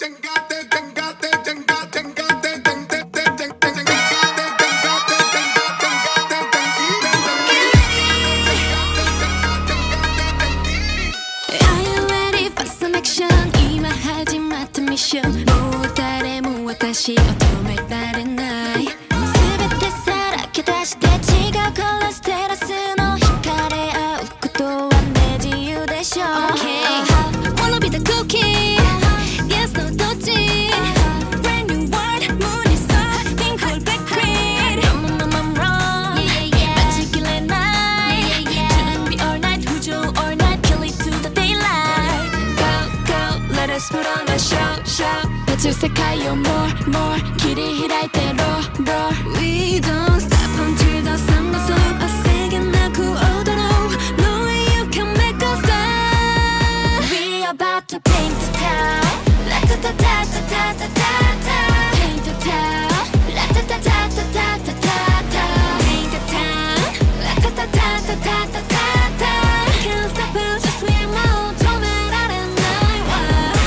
私を止められない。全てさらけ出して違うカラステラスの惹かれ合うことはね自由でしょう。 Okay, wanna be the cookie Guess no どっち Brand new world 無理さ Think full back creed I'm wrong 待ちきれない準備 all night 浮上 all night Kill it to the daylight Go, go, let us put on a show, show宇宙世界を more, more 切り開いて roar, roar We don't stop until the sun goes up 焦げなく踊ろう No way you can make us stop We about to paint the town La-ta-ta-ta-ta-ta-ta-ta Paint the town La-ta-ta-ta-ta-ta-ta-ta Paint the town La-ta-ta-ta-ta-ta-ta-ta Can't stop us just we more 止められないわ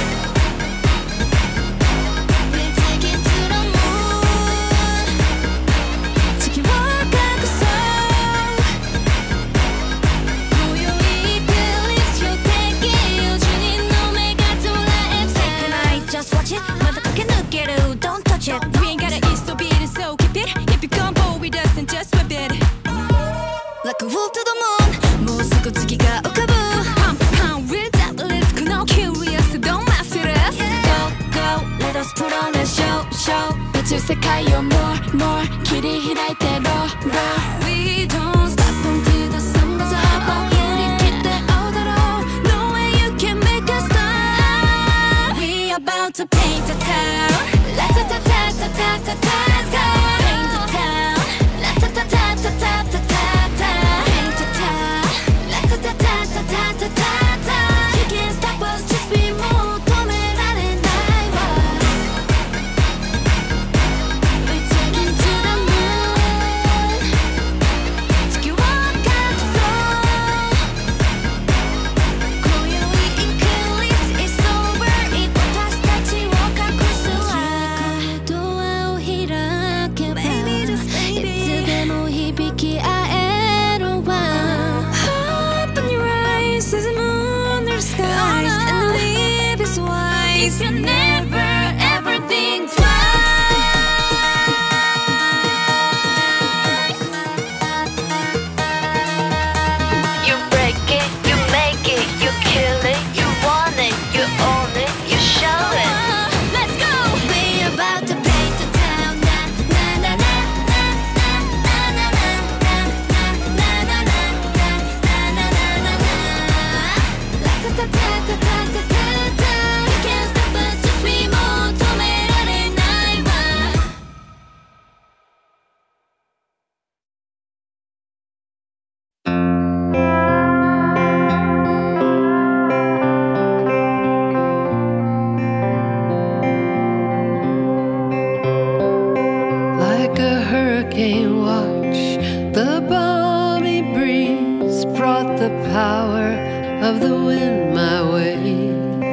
Don't touch it. We ain't gotta eat, so beat it, so keep it. If you come bold with us, then just whip it. Like a wolf to the moon. もうすぐ月が浮かぶ Pump, pump, without the risk. No curious, don't mess with us. Go, go, let us put on a show, show. 宇宙世界を more, more 切り開いて roar, roar. We don't stop until the sun goes up. 振り切って踊ろう No way you can make us stop. We about to paint the town. La-ta-ta-ta-ta-ta-ta-ta Paint the town La-ta-ta-ta-ta-ta-ta-ta Paint the town La-ta-ta-ta-ta-ta-ta-ta You can't stop us, just be more 止められないわ We're taking to the moon 月を隠そう今宵 Eclipse is over 私たちを隠すわドアを開けばいつでも響き合えるわ Open your eyes, there's a moon under the skies And the leaf is white If you never ever think twice You break it, you make it, you kill it You want it, you own it, you show it Let's go! We're about to paint the town Na na na na na na na na na na na na na na na na La-ta-ta-ta-ta-ta-ta-ta You can't stop us, just we more 止められないわ Like a hurricane watch, the balmy breeze brought the power of the wind my way.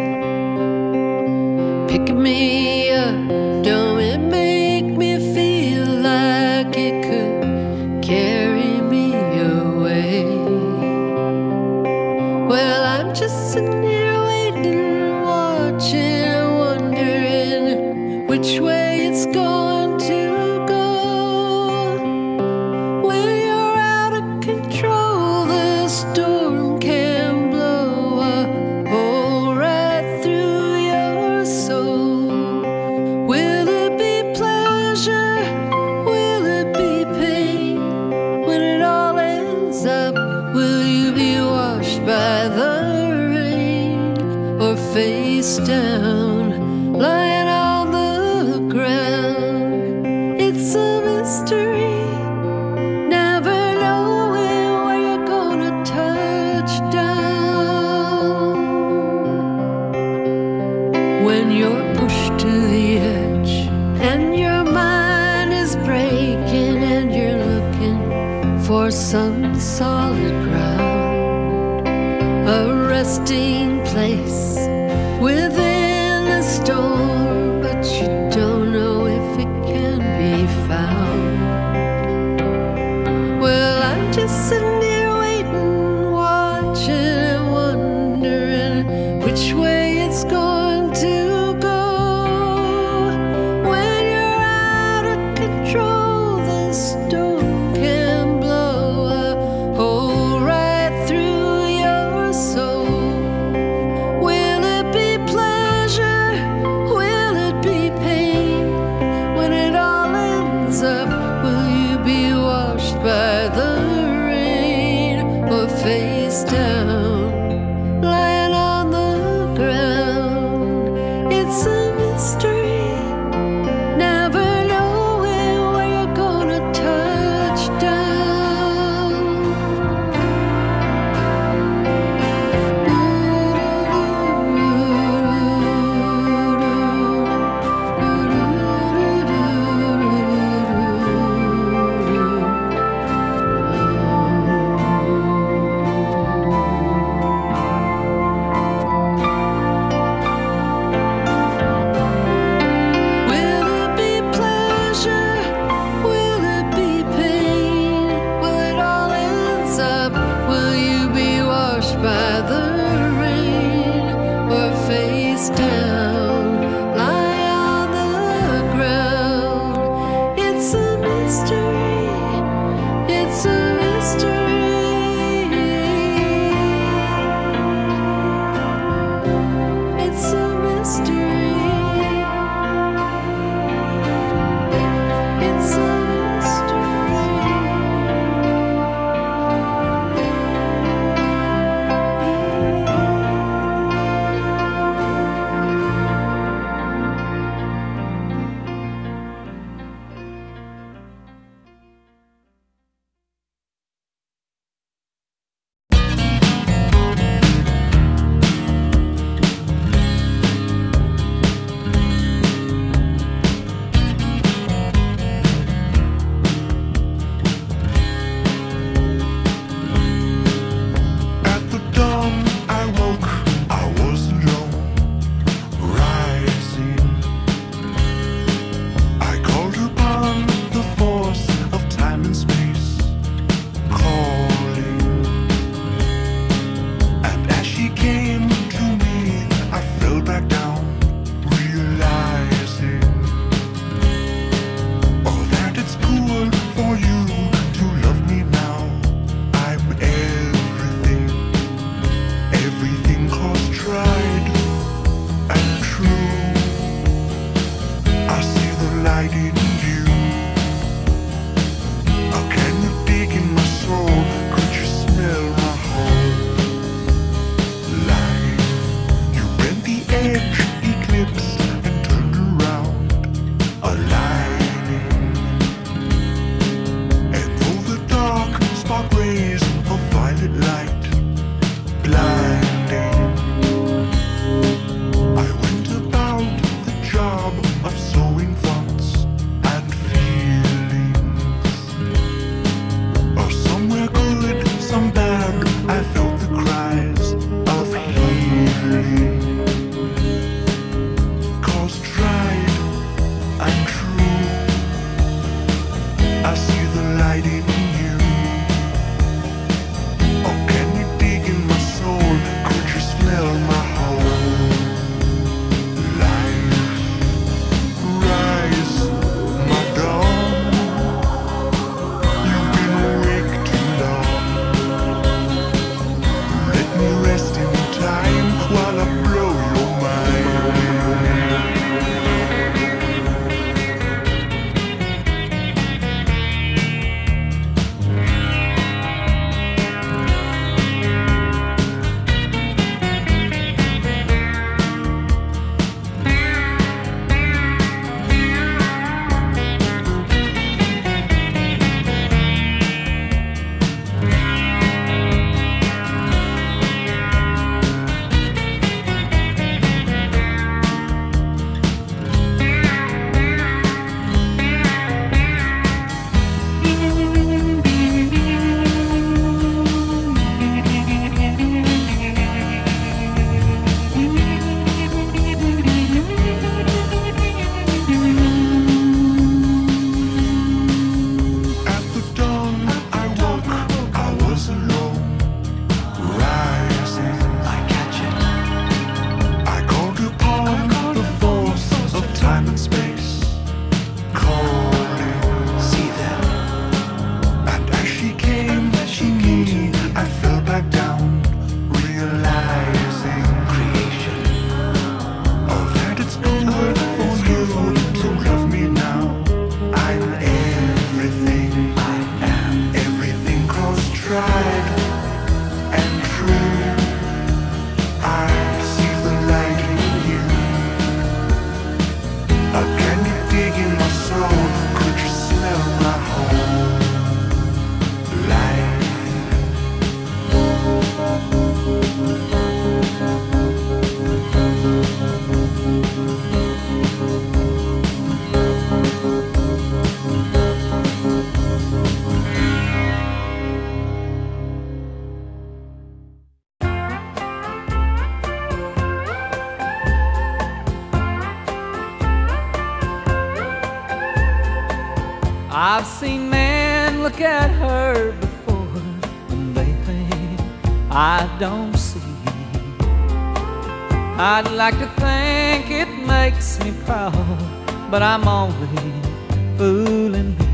Pick me up, don't it make me feel like it could carry me away? Well, I'm just sitting here waiting, watching, wondering which way it's going to go. When you're out of control, the storm can blow a hole right through your soul. Will it be pleasure? Will it be pain? When it all ends up, will you be washed by the rain or face down, lying on the ground? It's a mystery, never knowing where you're gonna touch down. When you're pushed to the edge and your mind is breaking and you're looking for some solid ground, a resting place within the storm. down, lie on the ground. It's a mystery, it's a mystery. It's a mystery. It's a I've seen men look at her before, and they think I don't see. I'd like to think it makes me proud, but I'm only fooling me.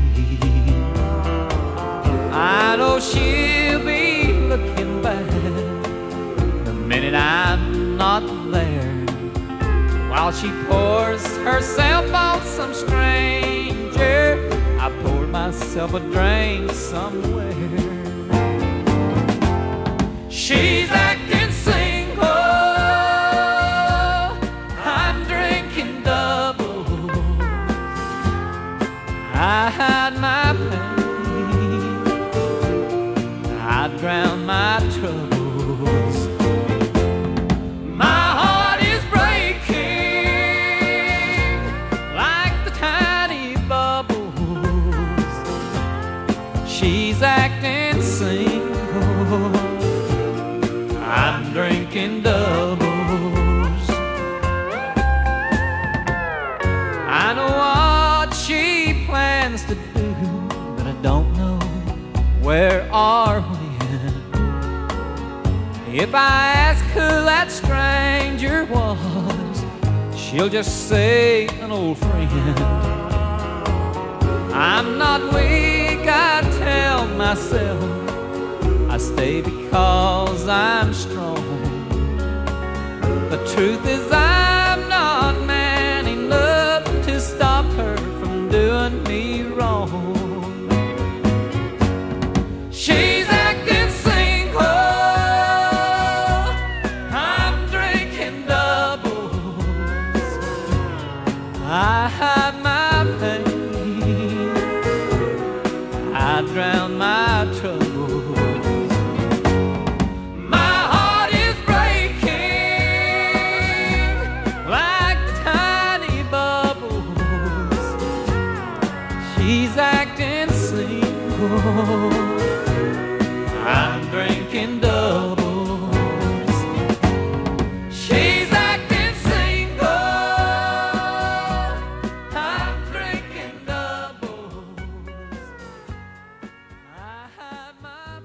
I know she'll be looking back the minute I'm not there, while she pours herself on some stranger. I poured myself a drink somewhere. She's acting single, I'm drinking doubles. I hide my pain, I drown my troubles. My heart is breaking like the tiny bubbles. She's acting single, I'm drinking doubles. I know what she plans to do, but I don't know where or when. If I ask who that stranger was, she'll just say an old friend. I'm not weak, I tell myself. I stay because I'm strong. The truth is I'm not man enough to stop her from doing me wrong. She's acting single, I'm drinking doubles. I hide my pain, I drown my troubles. She's acting single, I'm drinking doubles. She's acting single, I'm drinking doubles. I hide my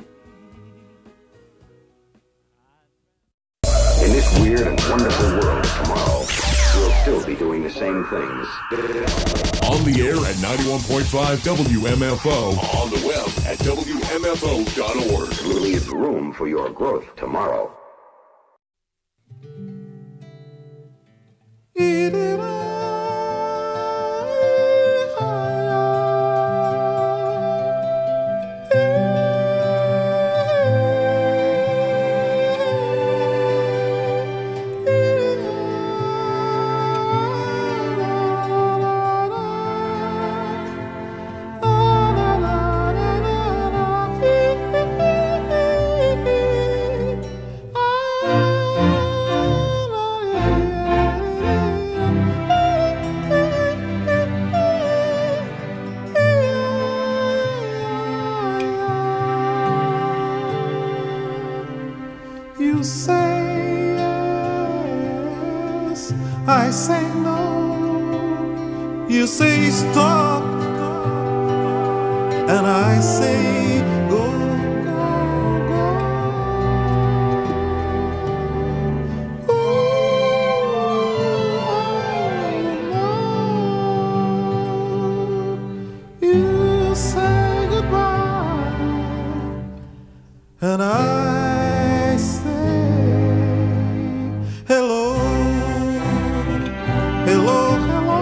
pain. In this weird and wonderful world of tomorrow, we'll still be doing the same things. On the air at 91.5 WMFO. On the web at WMFO.org. Leave room for your growth tomorrow. You say yes, I say no. You say stop, and I say go, go, go. Ooh, you say goodbye, and I say hello, hello, hello.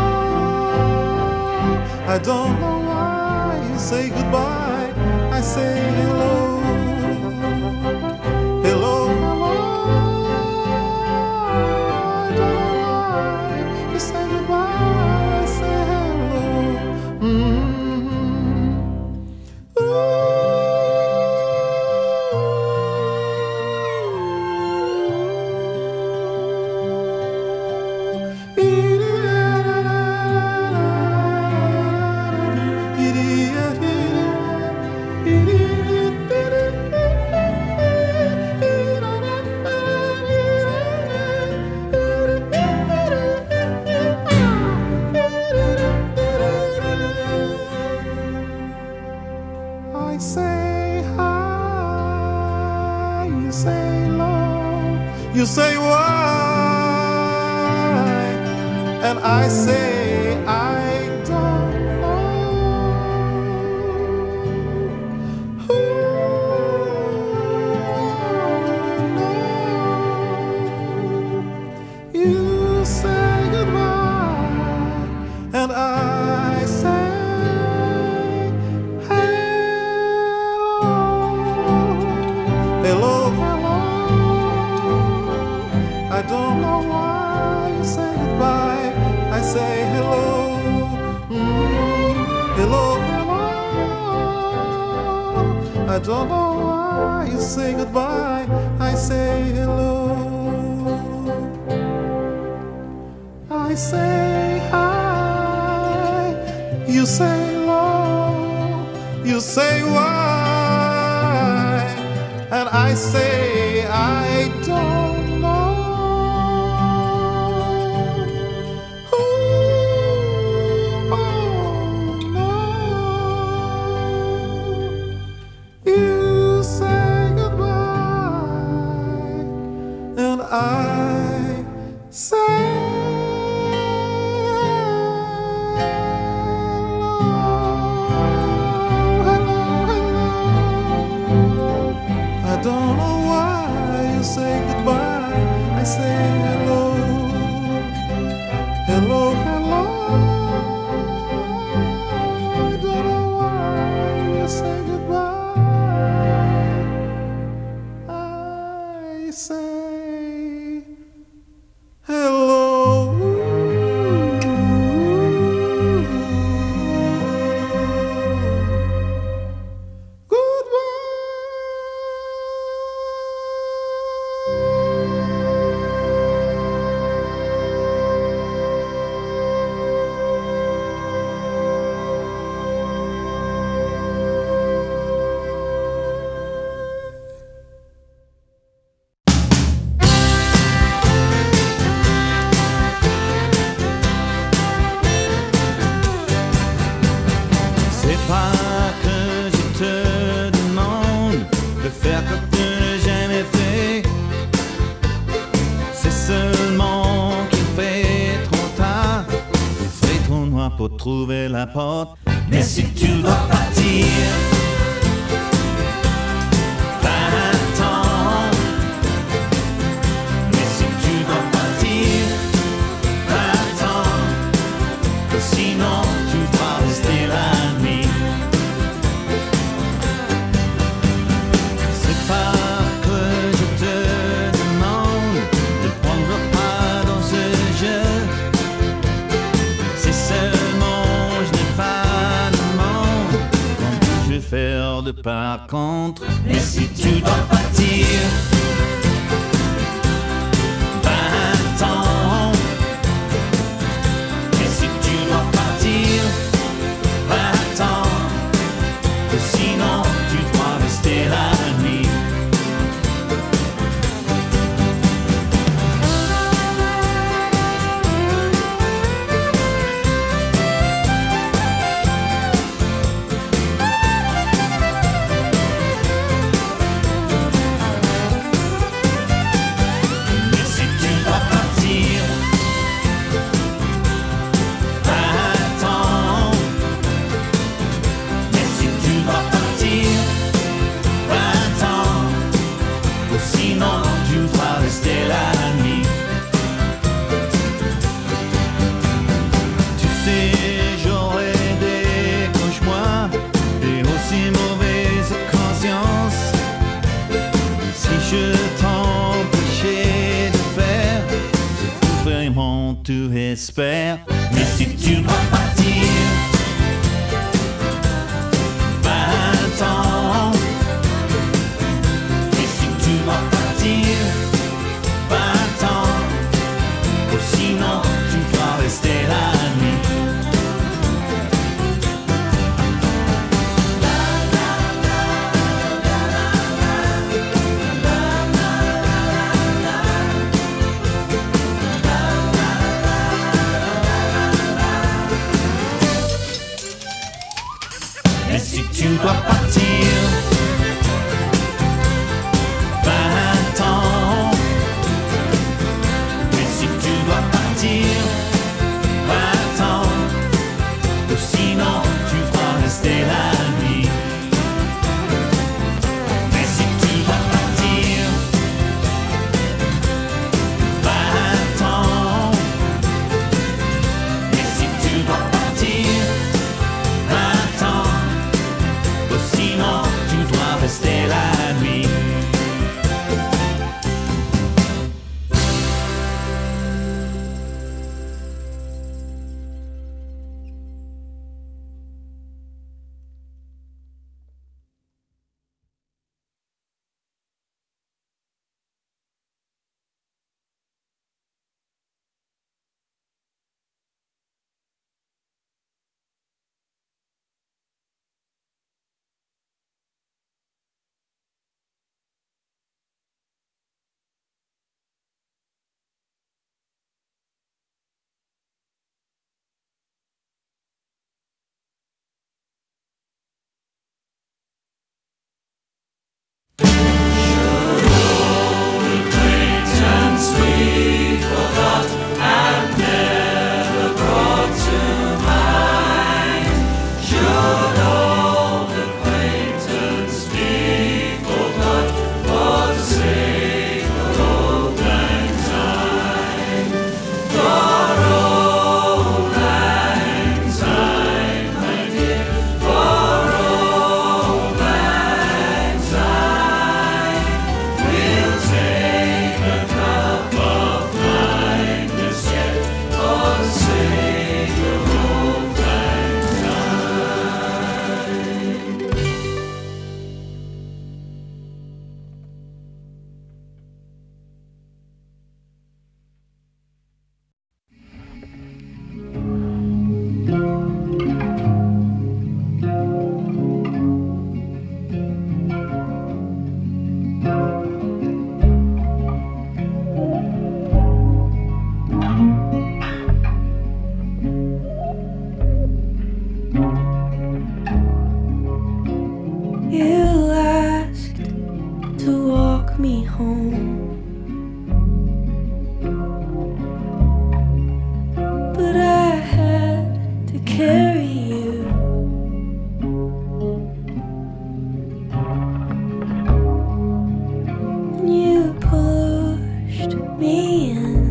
I don't know why you say goodbye. I say hello, hello, hello. I don't know why you say goodbye. I say hello. Ooh. I say I don't know. You say goodbye, and I say hello, hello. I don't know why you say goodbye. I say hello, hello, hello. I don't know why you say goodbye. I say hello. I say hi. You say low. You say why, and I say I don't know. You say goodbye, and I say I don't know why you say goodbye. I say hello, hello, hello. I don't know why you say goodbye. I say hello. C'est pas que je te demande de faire comme tu n'as jamais fait. C'est seulement qu'il fait trop tard. Il fait trop noir pour trouver la porte. Mais si tu dois partir, va-t'en. Mais si tu dois partir, va-t'en. Sinon tu vas rester la nuit. C'est pas que je te demande de prendre part dans ce jeu. C'est seulement je n'ai pas de monde. Quand je vais faire de par contre. Mais si tu dois partir, va-t'en. Mais si tu dois partir, va-t'en. Sinon tu dois rester la nuit. Mais si tu dois partir, va-t'en. Mais si tu dois partir, va-t'en. Sinon tu dois rester la nuit. Tu sais, j'aurais des cauchemars et aussi mauvaise conscience. Si je t'empêchais de faire ce que vraiment tu espères. Mais si tu dois partir, va-t'en. Et si tu dois partir, va-t'en. Sinon tu dois rester la nuit. carry you. And you pushed me in,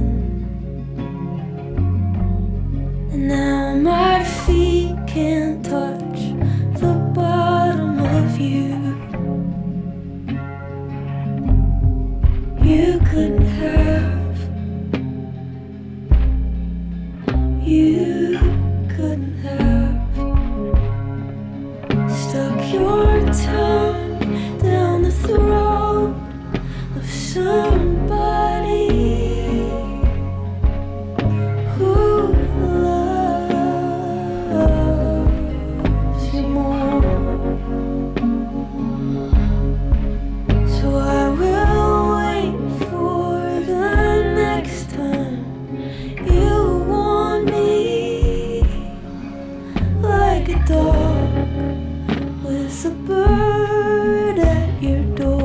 and now my feet can't touch the bottom of you. You couldn't have, you couldn't have stuck your tongue down the throat of somebody who loves you more. So I will wait for the next time you want me, like a dog with a bird at your door.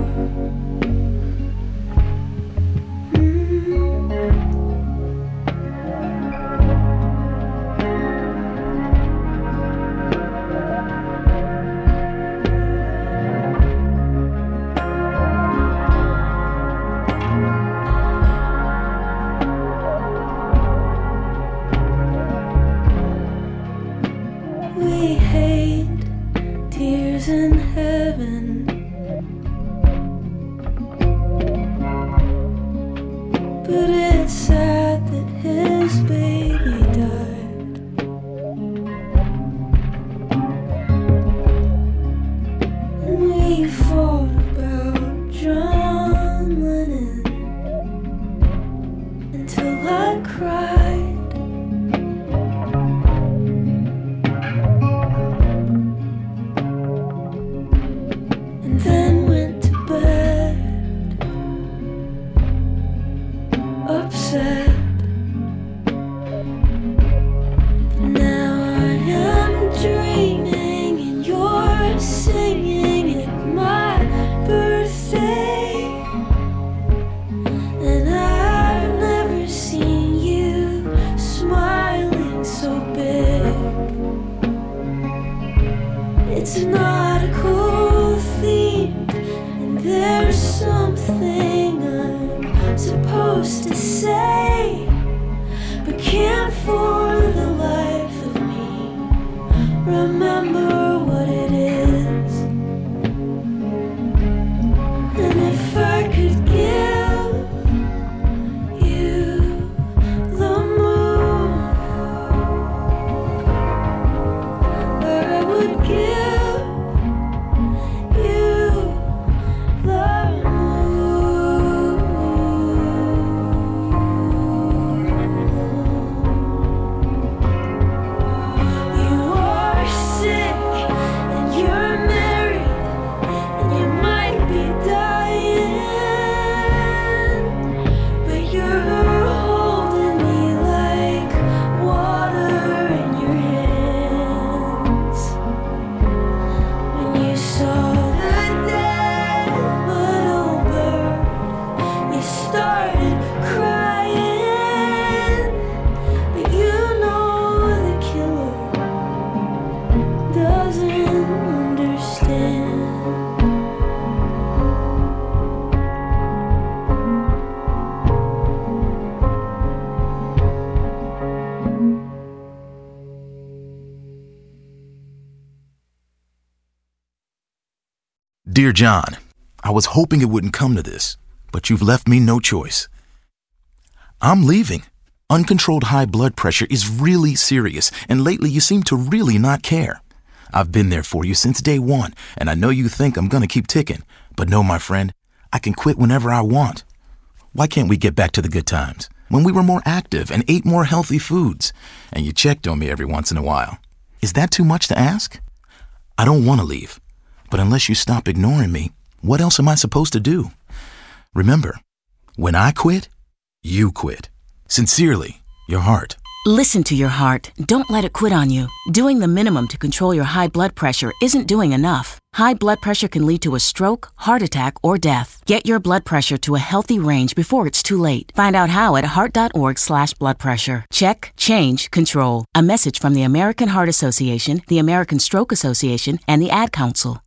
We hate tears in heaven, but it's sad that his baby died. And we fought about John Lennon until I cried. And then went to bed, upset. Now I am dreaming and you're singing at my birthday. And I've never seen you smiling so big. It's not a cool theme, and there's something I'm supposed to say, but can't for the life of me remember what it is. And if I could give you the moon, I would give you the moon. You are sick and you're married and you might be dying, but you're holding me like water in your hands. When you saw that dead little bird, you started crying, but you know the killer doesn't understand. Dear John, I was hoping it wouldn't come to this, but you've left me no choice. I'm leaving. Uncontrolled high blood pressure is really serious, and lately you seem to really not care. I've been there for you since day one, and I know you think I'm gonna keep ticking, but no, my friend, I can quit whenever I want. Why can't we get back to the good times, when we were more active and ate more healthy foods, and you checked on me every once in a while? Is that too much to ask? I don't want to leave, but unless you stop ignoring me, what else am I supposed to do? Remember, when I quit, you quit. Sincerely, your heart. Listen to your heart. Don't let it quit on you. Doing the minimum to control your high blood pressure isn't doing enough. High blood pressure can lead to a stroke, heart attack, or death. Get your blood pressure to a healthy range before it's too late. Find out how at heart.org/blood pressure. Check, change, control. A message from the American Heart Association, the American Stroke Association, and the Ad Council.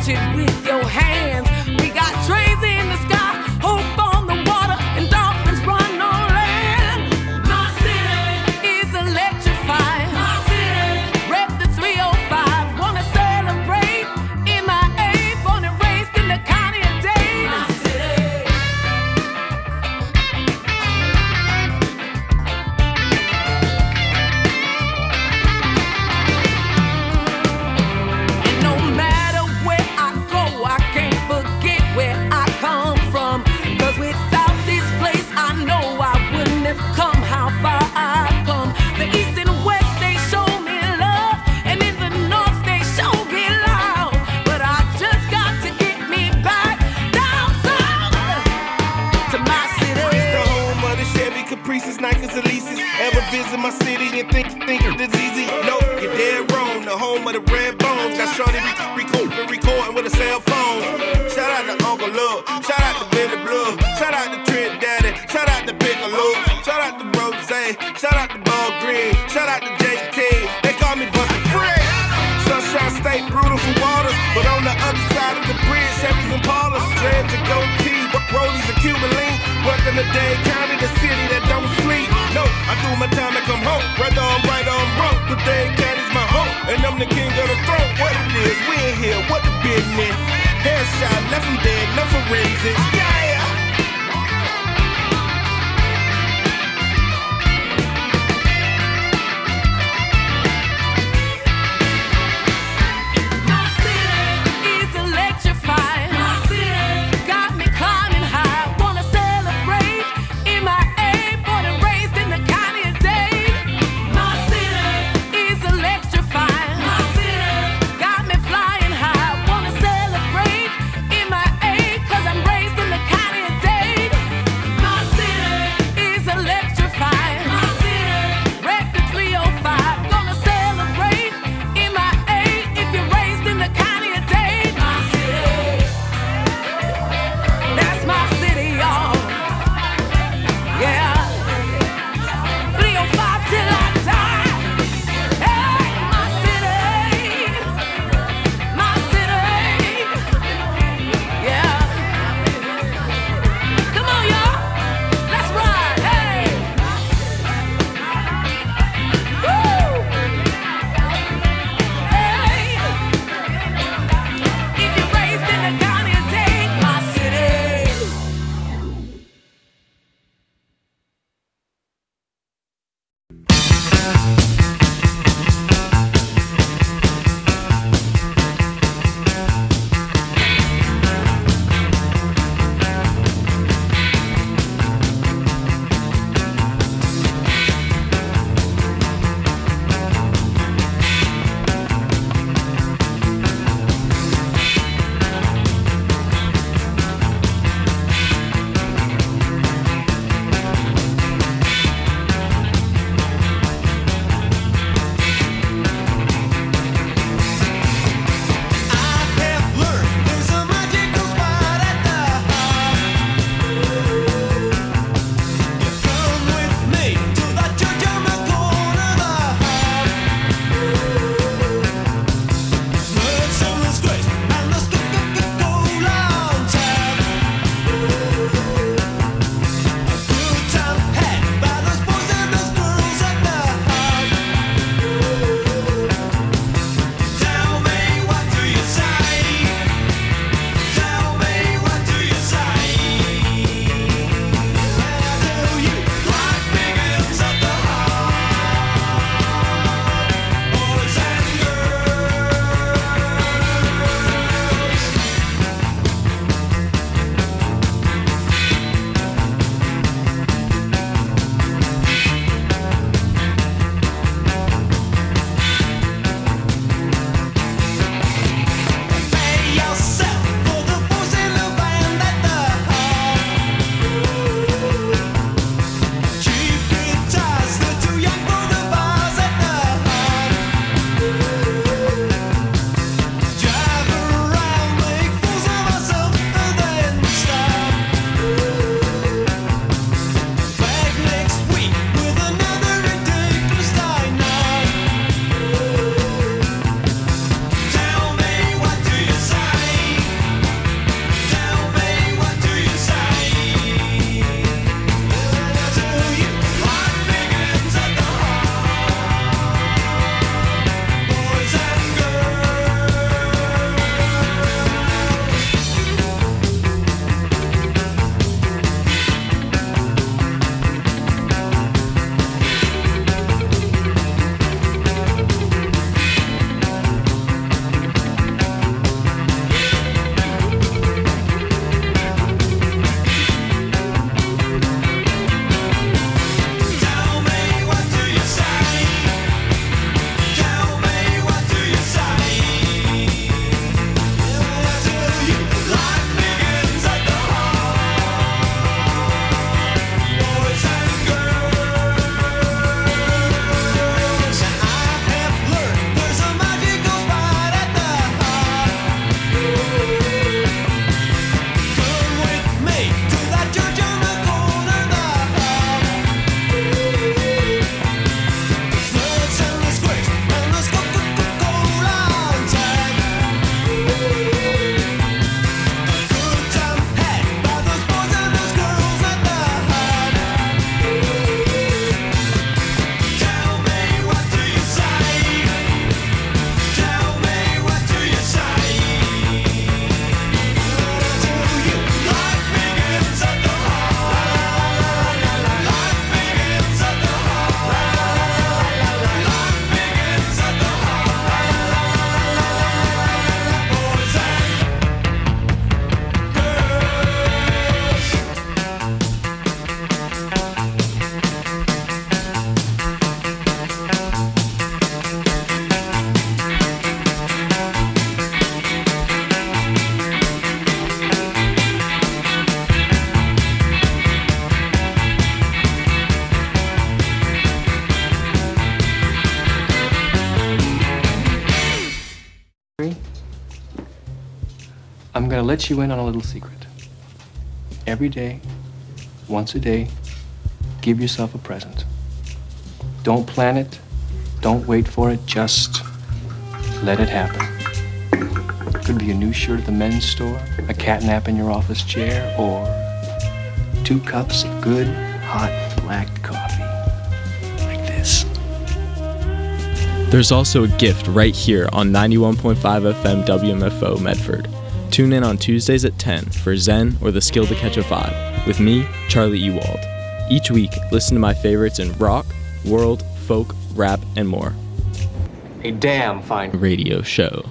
touch it with your hands. We got trees in the sky, hope on the water, and dolphins run on land. My city is electrifying. My city, rep the 305. Wanna celebrate MIA, born and raised in the county of Dade. My city. And no matter where I go, I can't forget where I come from. 'Cause without this place, I know I wouldn't have come how far I've come. The east and west, they show me love, and in the north, they show me loud. But I just got to get me back down south to my city. It's the home of the Chevy Caprices, Nikes, and Leases. Ever visit my city and think it's easy? No, you're dead wrong. The home of the red bones. Got shorty recording with a cell phone. Shout out to Uncle Love. Shout out to Billy Blue. Shout out to Trent Daddy. Shout out to Piccolo. Shout out to Rose. Shout out to Ball Green. Shout out to JT. They call me Buster Fred. Sunshine State, beautiful waters. But on the other side of the bridge, Chevys and Paulers. Dreads and goatee, rollies and Cuban link. Working the Dade County, the city that don't sleep. No, I do my time and come home. Whether I'm right or I'm wrong, the Dade County's my home. And I'm the king of the throne. What it is, we in here, what the business? Headshot, left him dead, no forensics. Yeah. My city is electrifying. My city got me climbing high. Wanna celebrate MIA, born and raised in the county of Dade. My city is electrifying. My city got me flying high. Wanna celebrate I'm gonna let you in on a little secret. Every day, once a day, give yourself a present. Don't plan it, don't wait for it, just let it happen. It could be a new shirt at the men's store, a cat nap in your office chair, or 2 cups of good, hot, black coffee. Like this. There's also a gift right here on 91.5 FM WMFO Medford. Tune in on Tuesdays at 10 for Zen or the Skill to Catch a Vibe with me, Charlie Ewald. Each week, listen to my favorites in rock, world, folk, rap, and more. A damn fine radio show.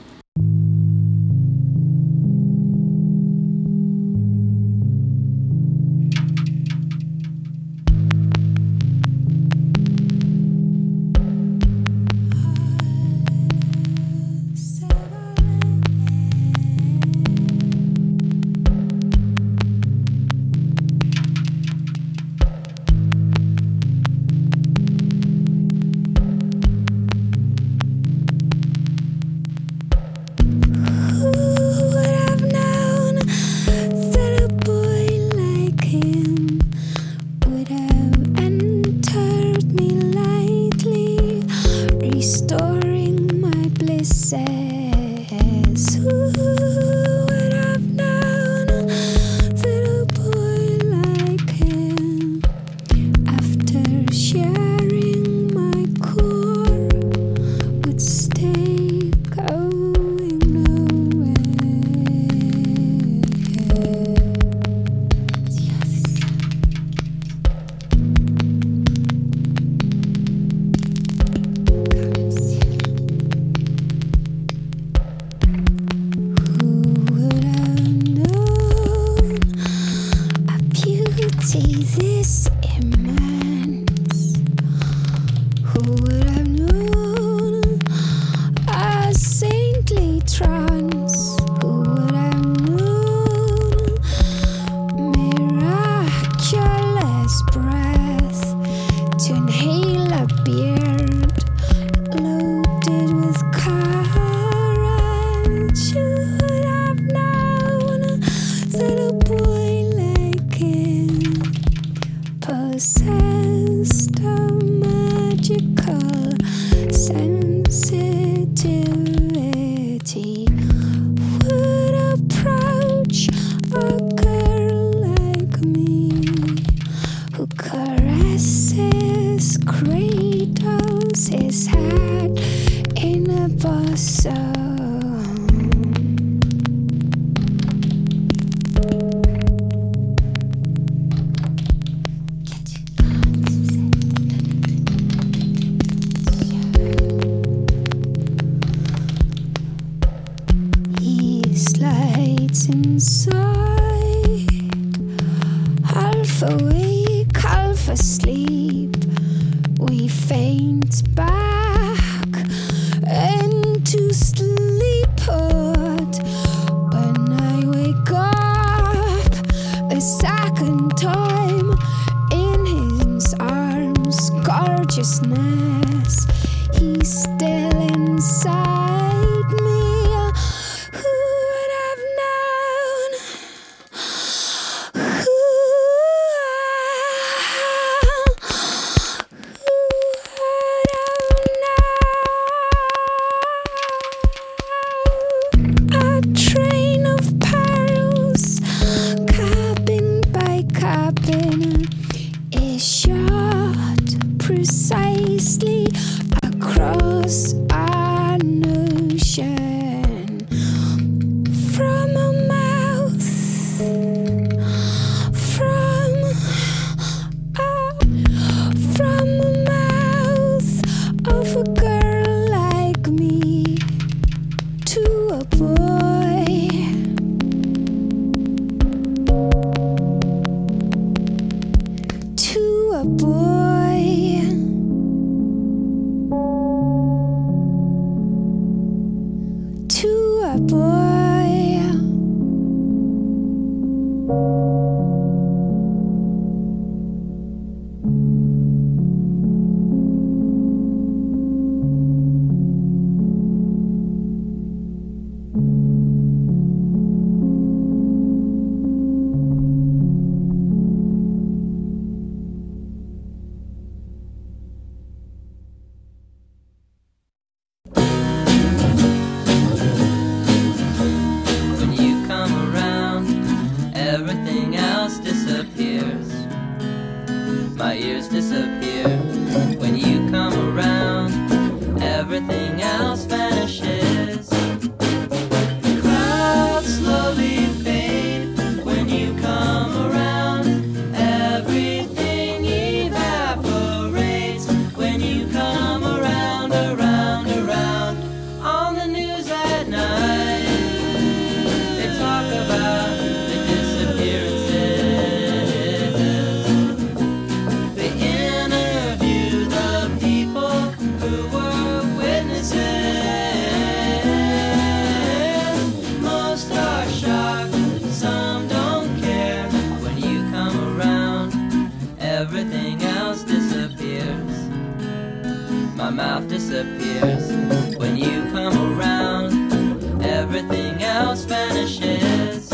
mouth disappears. When you come around, everything else vanishes.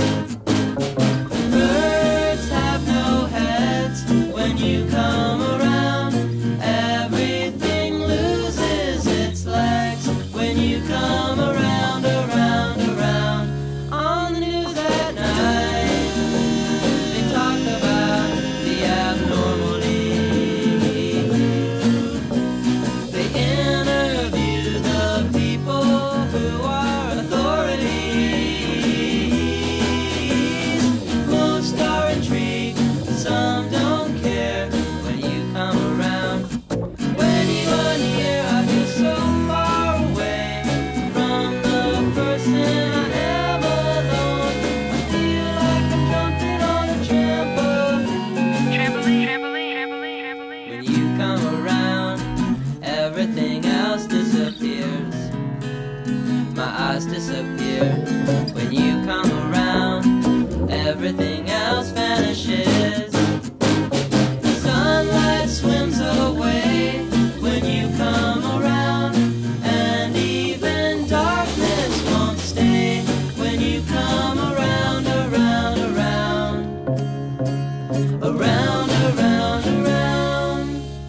Birds have no heads. When you come around, everything loses its legs. When you come around, around, around. On the news at night, they talk about the abnormality. They interview the people who are authorities. Most are intrigued, some don't care. When you come around, when you are near, I feel so far away from the person I am alone. I feel like I'm jumping on a trampoline. When you come around, everything else disappears. My eyes disappear. When you come around, everything else vanishes. Sunlight swims away when you come around, and even darkness won't stay when you come around, around, around, around, around, around.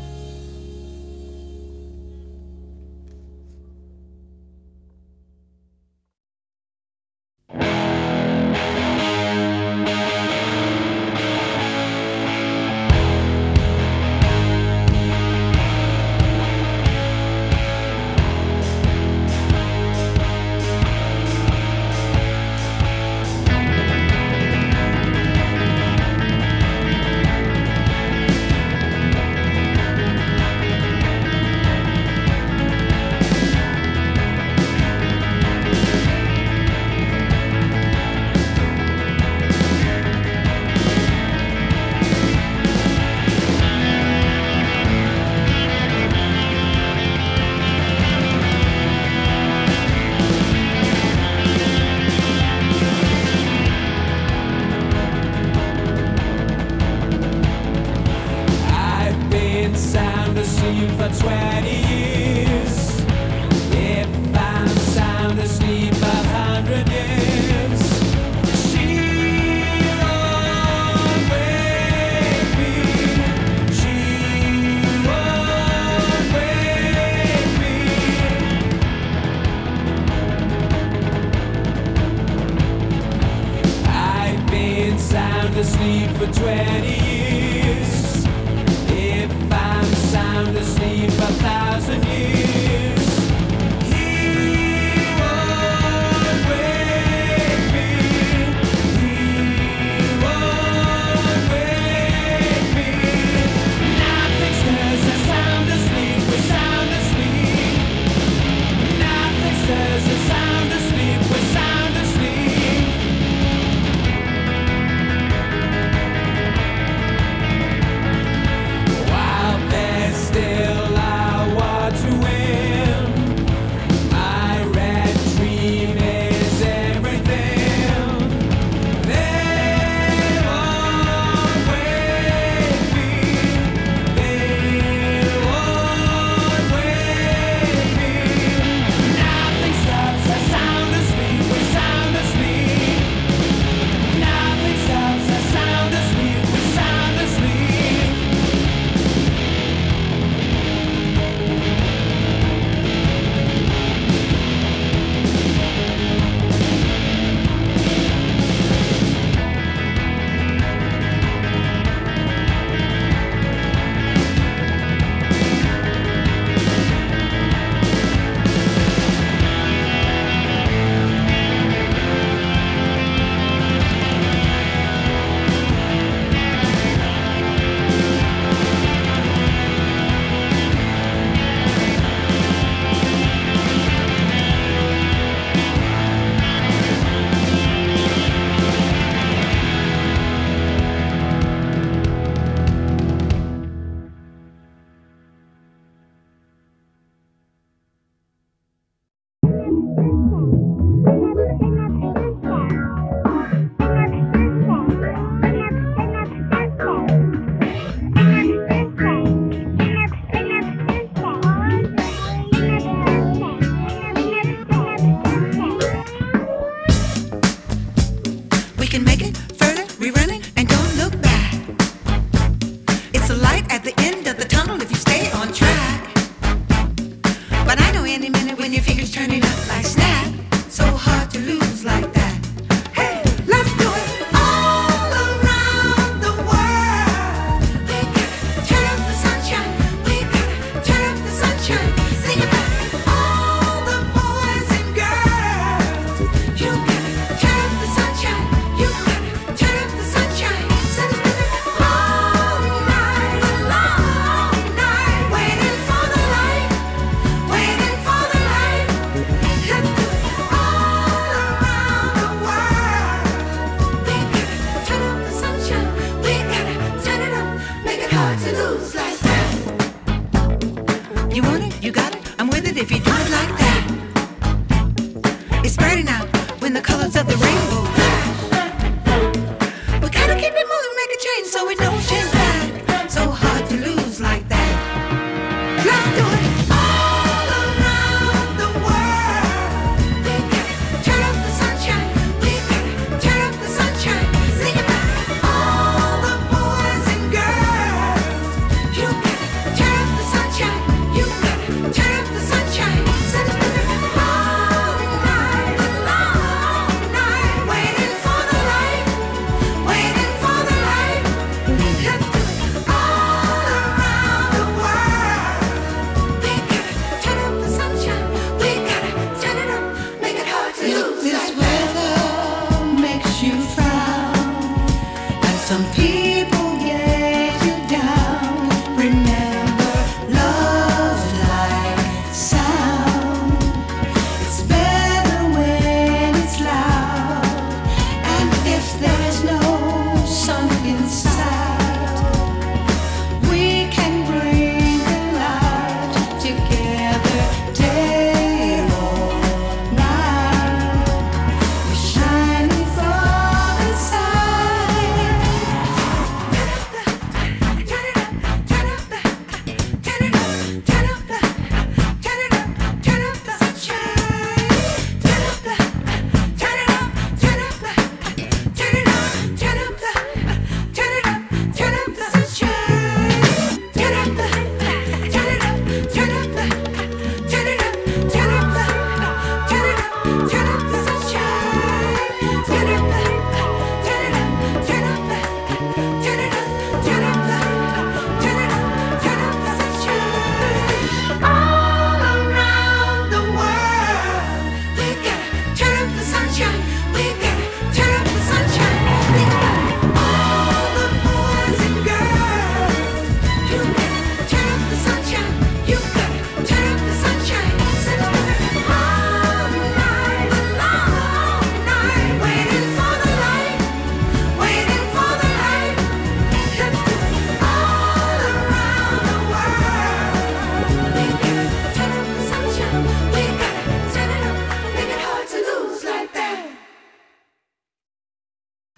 I've been sound asleep for 20 years. If I'm sound asleep 100 years, she won't wake me. She won't wake me. I've been sound asleep for 20 years. If I'm sound asleep 1,000 years, he won't wake me. He won't wake me. Nothing stirs us sound asleep. We're sound asleep. Nothing stirs us sound asleep. We're sound asleep.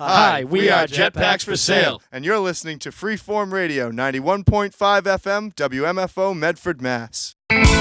Hi, we are Jetpacks for Sale. And you're listening to Freeform Radio, 91.5 FM, WMFO, Medford, Mass.